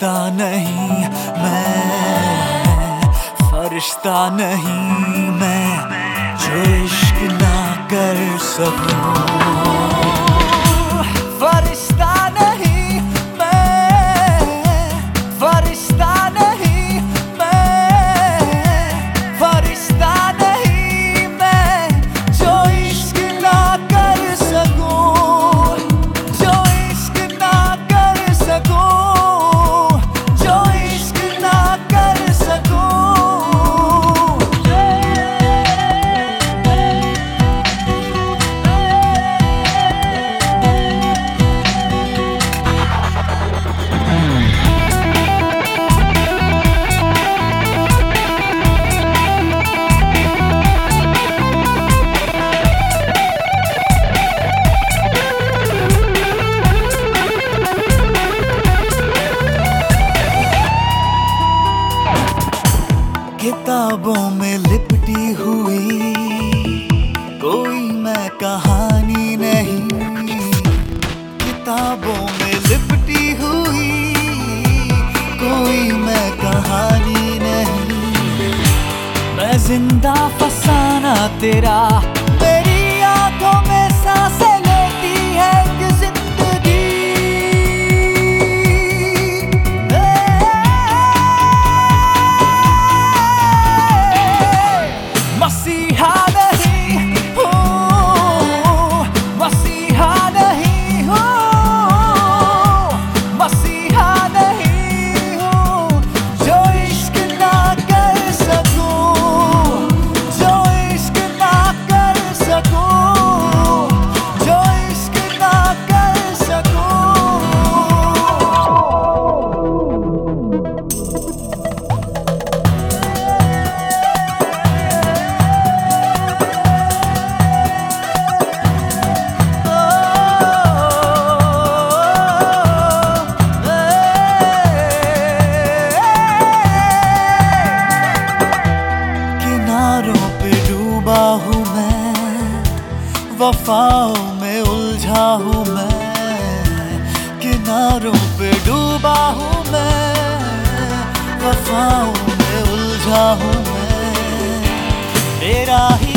फरिश्ता नहीं मैं, फरिश्ता नहीं मैं, जो इश्क ना कर सकूं। फरिश्ता नहीं मैं, फरिश्ता नहीं मैं, फरिश्ता नहीं मैं, जो इश्क ना कर सकूं, जो इश्क ना कर सकूं, जो इश्क ना कर सकूं। किताबों में लिपटी हुई कोई मैं कहानी नहीं, किताबों में लिपटी हुई कोई मैं कहानी नहीं। मैं जिंदा फसाना तेरा, मेरी आंखों में सांसें लेती है एक जिंदगी। मसीहा नहीं हूँ, मसीहा नहीं हूँ, मसीहा नहीं हूँ, जो इश्क ना कर सकूं, जो इश्क ना कर सकूं, जो इश्क ना कर सकूं। किनारों पे डूबा हूँ मैं, वफाओं में उलझा हूँ मैं, किनारों पे डूबा हूँ मैं, वफाओं में उलझा हूँ मैं, तेरा ही